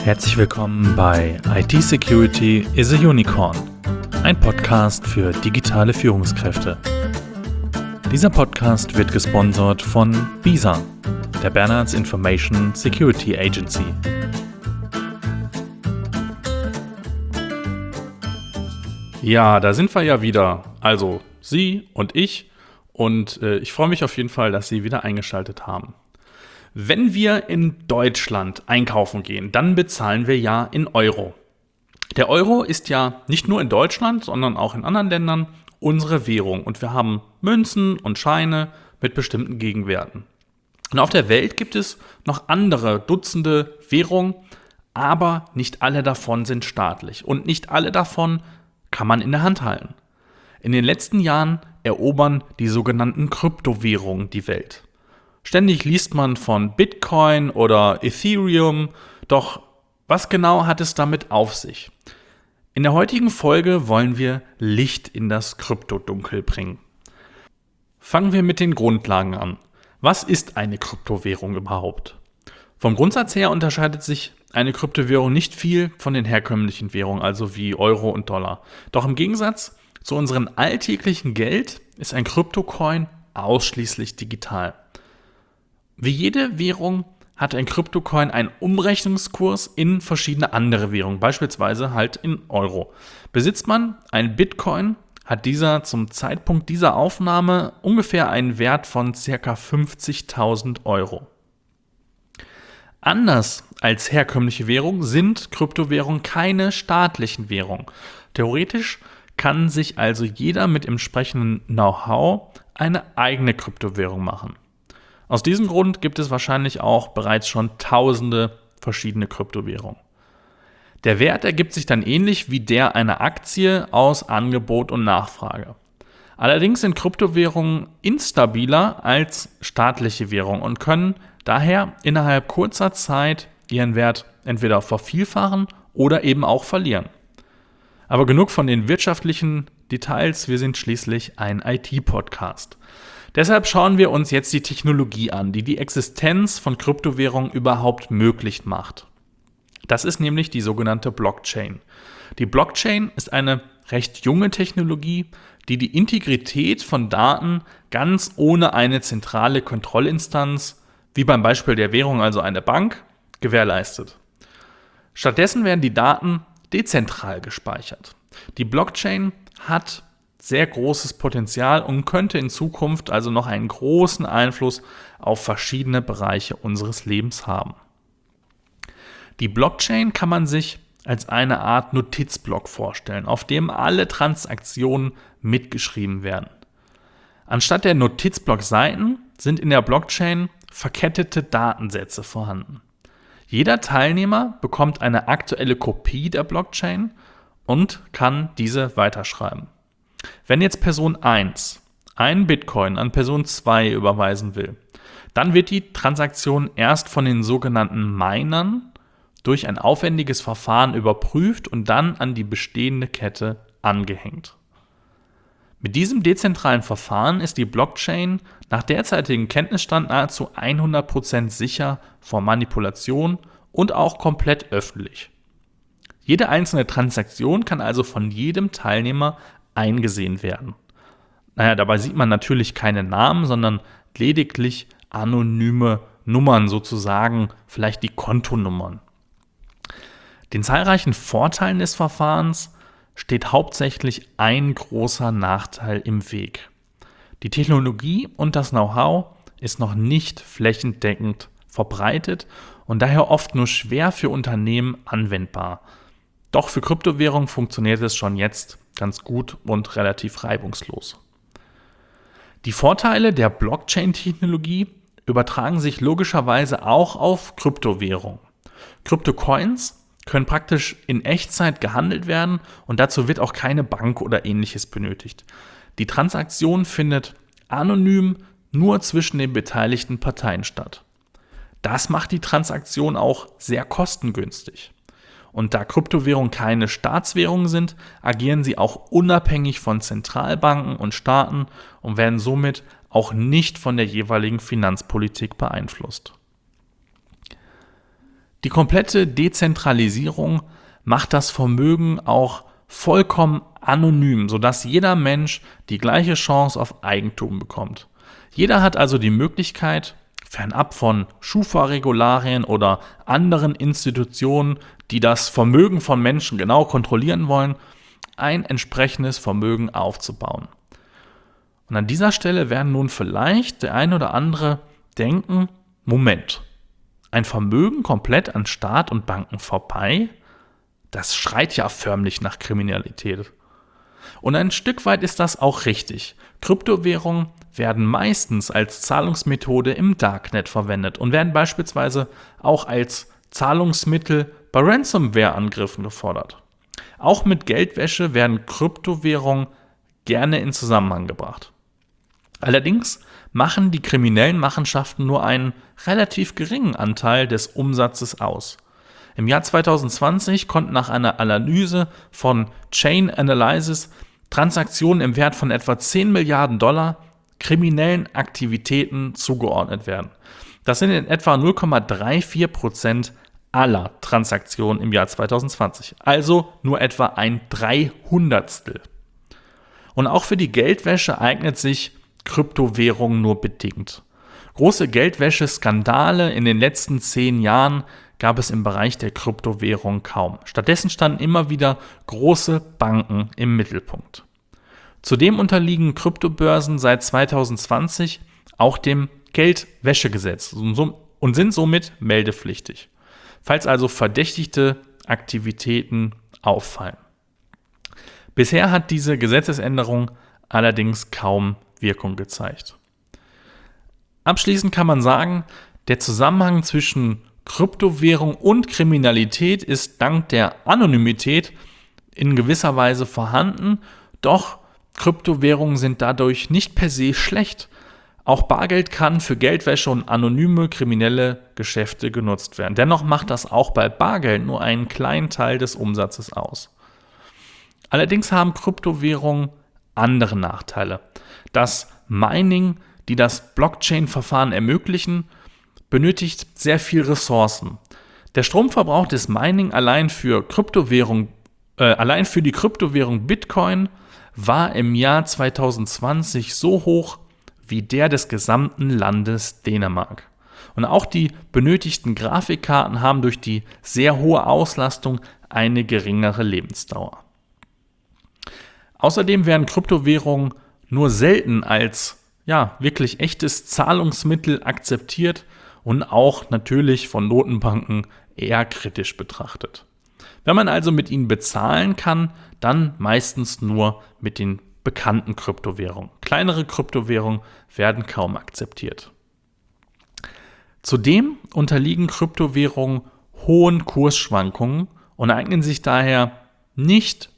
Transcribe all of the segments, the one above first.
Herzlich willkommen bei IT Security is a Unicorn, ein Podcast für digitale Führungskräfte. Dieser Podcast wird gesponsert von BISA, der Bernards Information Security Agency. Ja, da sind wir ja wieder. Also Sie und ich. Und ich freue mich auf jeden Fall, dass Sie wieder eingeschaltet haben. Wenn wir in Deutschland einkaufen gehen, dann bezahlen wir ja in Euro. Der Euro ist ja nicht nur in Deutschland, sondern auch in anderen Ländern unsere Währung. Und wir haben Münzen und Scheine mit bestimmten Gegenwerten. Und auf der Welt gibt es noch andere Dutzende Währungen, aber nicht alle davon sind staatlich. Und nicht alle davon kann man in der Hand halten. In den letzten Jahren erobern die sogenannten Kryptowährungen die Welt. Ständig liest man von Bitcoin oder Ethereum, doch was genau hat es damit auf sich? In der heutigen Folge wollen wir Licht in das Kryptodunkel bringen. Fangen wir mit den Grundlagen an. Was ist eine Kryptowährung überhaupt? Vom Grundsatz her unterscheidet sich eine Kryptowährung nicht viel von den herkömmlichen Währungen, also wie Euro und Dollar. Doch im Gegensatz zu unserem alltäglichen Geld ist ein Kryptocoin ausschließlich digital. Wie jede Währung hat ein Kryptocoin einen Umrechnungskurs in verschiedene andere Währungen, beispielsweise halt in Euro. Besitzt man einen Bitcoin, hat dieser zum Zeitpunkt dieser Aufnahme ungefähr einen Wert von ca. 50.000 Euro. Anders als herkömmliche Währungen sind Kryptowährungen keine staatlichen Währungen. Theoretisch kann sich also jeder mit entsprechendem Know-how eine eigene Kryptowährung machen. Aus diesem Grund gibt es wahrscheinlich auch bereits schon tausende verschiedene Kryptowährungen. Der Wert ergibt sich dann ähnlich wie der einer Aktie aus Angebot und Nachfrage. Allerdings sind Kryptowährungen instabiler als staatliche Währungen und können daher innerhalb kurzer Zeit ihren Wert entweder vervielfachen oder eben auch verlieren. Aber genug von den wirtschaftlichen Details, wir sind schließlich ein IT-Podcast. Deshalb schauen wir uns jetzt die Technologie an, die die Existenz von Kryptowährungen überhaupt möglich macht. Das ist nämlich die sogenannte Blockchain. Die Blockchain ist eine recht junge Technologie, die die Integrität von Daten ganz ohne eine zentrale Kontrollinstanz, wie beim Beispiel der Währung, also eine Bank, gewährleistet. Stattdessen werden die Daten dezentral gespeichert. Die Blockchain hat sehr großes Potenzial und könnte in Zukunft also noch einen großen Einfluss auf verschiedene Bereiche unseres Lebens haben. Die Blockchain kann man sich als eine Art Notizblock vorstellen, auf dem alle Transaktionen mitgeschrieben werden. Anstatt der Notizblockseiten sind in der Blockchain verkettete Datensätze vorhanden. Jeder Teilnehmer bekommt eine aktuelle Kopie der Blockchain und kann diese weiterschreiben. Wenn jetzt Person 1 einen Bitcoin an Person 2 überweisen will, dann wird die Transaktion erst von den sogenannten Minern durch ein aufwendiges Verfahren überprüft und dann an die bestehende Kette angehängt. Mit diesem dezentralen Verfahren ist die Blockchain nach derzeitigem Kenntnisstand nahezu 100% sicher vor Manipulation und auch komplett öffentlich. Jede einzelne Transaktion kann also von jedem Teilnehmer eingesehen werden. Dabei sieht man natürlich keine Namen, sondern lediglich anonyme Nummern, sozusagen vielleicht die Kontonummern. Den zahlreichen Vorteilen des Verfahrens steht hauptsächlich ein großer Nachteil im Weg. Die Technologie und das Know-how ist noch nicht flächendeckend verbreitet und daher oft nur schwer für Unternehmen anwendbar. Doch für Kryptowährungen funktioniert es schon jetzt ganz gut und relativ reibungslos. Die Vorteile der Blockchain-Technologie übertragen sich logischerweise auch auf Kryptowährungen. Kryptocoins können praktisch in Echtzeit gehandelt werden und dazu wird auch keine Bank oder ähnliches benötigt. Die Transaktion findet anonym nur zwischen den beteiligten Parteien statt. Das macht die Transaktion auch sehr kostengünstig. Und da Kryptowährungen keine Staatswährungen sind, agieren sie auch unabhängig von Zentralbanken und Staaten und werden somit auch nicht von der jeweiligen Finanzpolitik beeinflusst. Die komplette Dezentralisierung macht das Vermögen auch vollkommen anonym, sodass jeder Mensch die gleiche Chance auf Eigentum bekommt. Jeder hat also die Möglichkeit, fernab von Schufa-Regularien oder anderen Institutionen, die das Vermögen von Menschen genau kontrollieren wollen, ein entsprechendes Vermögen aufzubauen. Und an dieser Stelle werden nun vielleicht der ein oder andere denken, Moment, ein Vermögen komplett an Staat und Banken vorbei? Das schreit ja förmlich nach Kriminalität. Und ein Stück weit ist das auch richtig. Kryptowährungen werden meistens als Zahlungsmethode im Darknet verwendet und werden beispielsweise auch als Zahlungsmittel bei Ransomware-Angriffen gefordert. Auch mit Geldwäsche werden Kryptowährungen gerne in Zusammenhang gebracht. Allerdings machen die kriminellen Machenschaften nur einen relativ geringen Anteil des Umsatzes aus. Im Jahr 2020 konnten nach einer Analyse von Chain Analysis Transaktionen im Wert von etwa 10 Milliarden Dollar kriminellen Aktivitäten zugeordnet werden. Das sind in etwa 0,34% aller Transaktionen im Jahr 2020, also nur etwa ein 300stel. Und auch für die Geldwäsche eignet sich Kryptowährung nur bedingt. Große Geldwäsche-Skandale in den letzten 10 Jahren gab es im Bereich der Kryptowährung kaum. Stattdessen standen immer wieder große Banken im Mittelpunkt. Zudem unterliegen Kryptobörsen seit 2020 auch dem Geldwäschegesetz und sind somit meldepflichtig, falls also verdächtigte Aktivitäten auffallen. Bisher hat diese Gesetzesänderung allerdings kaum Wirkung gezeigt. Abschließend kann man sagen, der Zusammenhang zwischen Kryptowährung und Kriminalität ist dank der Anonymität in gewisser Weise vorhanden, doch Kryptowährungen sind dadurch nicht per se schlecht. Auch Bargeld kann für Geldwäsche und anonyme kriminelle Geschäfte genutzt werden. Dennoch macht das auch bei Bargeld nur einen kleinen Teil des Umsatzes aus. Allerdings haben Kryptowährungen andere Nachteile. Das Mining, die das Blockchain-Verfahren ermöglichen, benötigt sehr viel Ressourcen. Der Stromverbrauch des Mining allein für die Kryptowährung Bitcoin war im Jahr 2020 so hoch wie der des gesamten Landes Dänemark. Und auch die benötigten Grafikkarten haben durch die sehr hohe Auslastung eine geringere Lebensdauer. Außerdem werden Kryptowährungen nur selten als wirklich echtes Zahlungsmittel akzeptiert und auch natürlich von Notenbanken eher kritisch betrachtet. Wenn man also mit ihnen bezahlen kann, dann meistens nur mit den bekannten Kryptowährungen. Kleinere Kryptowährungen werden kaum akzeptiert. Zudem unterliegen Kryptowährungen hohen Kursschwankungen und eignen sich daher nicht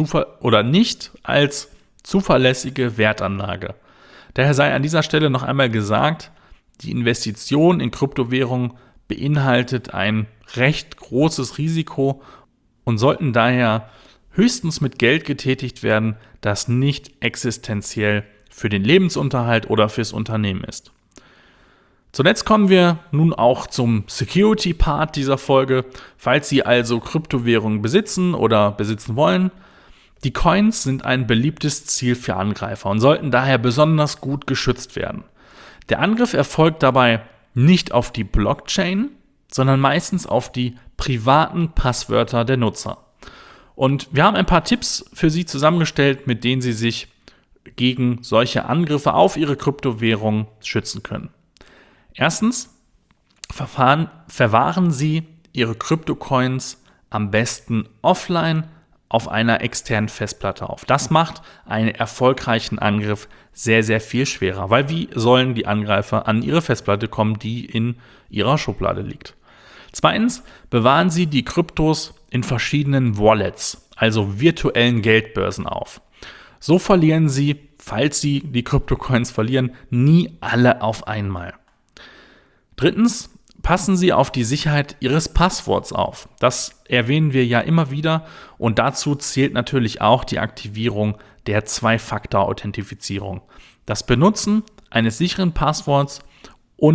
als zuverlässige Wertanlage. Daher sei an dieser Stelle noch einmal gesagt, die Investition in Kryptowährungen beinhaltet ein recht großes Risiko und sollten daher höchstens mit Geld getätigt werden, das nicht existenziell für den Lebensunterhalt oder fürs Unternehmen ist. Zuletzt kommen wir nun auch zum Security-Part dieser Folge. Falls Sie also Kryptowährungen besitzen oder besitzen wollen, die Coins sind ein beliebtes Ziel für Angreifer und sollten daher besonders gut geschützt werden. Der Angriff erfolgt dabei nicht auf die Blockchain, sondern meistens auf die privaten Passwörter der Nutzer. Und wir haben ein paar Tipps für Sie zusammengestellt, mit denen Sie sich gegen solche Angriffe auf Ihre Kryptowährung schützen können. Erstens, verwahren Sie Ihre Kryptocoins am besten offline auf einer externen Festplatte auf. Das macht einen erfolgreichen Angriff sehr, sehr viel schwerer, weil wie sollen die Angreifer an ihre Festplatte kommen, die in ihrer Schublade liegt? Zweitens, bewahren Sie die Kryptos in verschiedenen Wallets, also virtuellen Geldbörsen auf. So verlieren Sie, falls Sie die Kryptocoins verlieren, nie alle auf einmal. Drittens, passen Sie auf die Sicherheit Ihres Passworts auf. Das erwähnen wir ja immer wieder und dazu zählt natürlich auch die Aktivierung der Zwei-Faktor-Authentifizierung. Das Benutzen eines sicheren Passworts und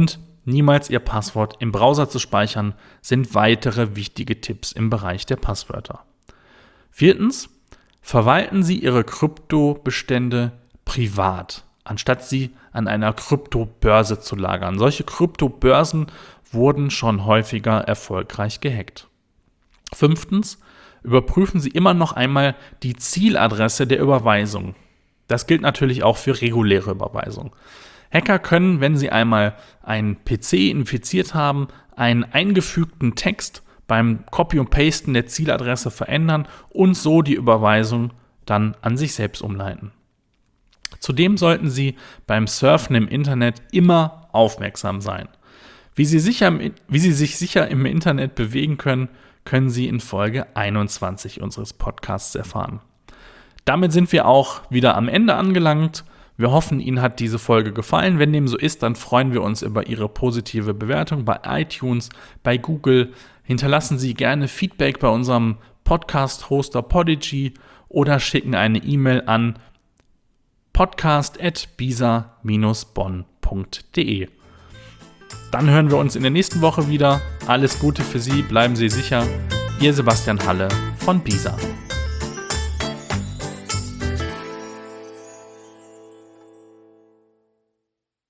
niemals Ihr Passwort im Browser zu speichern, sind weitere wichtige Tipps im Bereich der Passwörter. 4. Verwalten Sie Ihre Kryptobestände privat, anstatt sie an einer Kryptobörse zu lagern. Solche Kryptobörsen wurden schon häufiger erfolgreich gehackt. 5. Überprüfen Sie immer noch einmal die Zieladresse der Überweisung. Das gilt natürlich auch für reguläre Überweisungen. Hacker können, wenn sie einmal einen PC infiziert haben, einen eingefügten Text beim Copy und Pasten der Zieladresse verändern und so die Überweisung dann an sich selbst umleiten. Zudem sollten Sie beim Surfen im Internet immer aufmerksam sein. Wie Sie sich sicher im Internet bewegen können, können Sie in Folge 21 unseres Podcasts erfahren. Damit sind wir auch wieder am Ende angelangt. Wir hoffen, Ihnen hat diese Folge gefallen. Wenn dem so ist, dann freuen wir uns über Ihre positive Bewertung bei iTunes, bei Google. Hinterlassen Sie gerne Feedback bei unserem Podcast-Hoster Podigy oder schicken eine E-Mail an podcast@bisa-bonn.de. Dann hören wir uns in der nächsten Woche wieder. Alles Gute für Sie, bleiben Sie sicher. Ihr Sebastian Halle von BISA.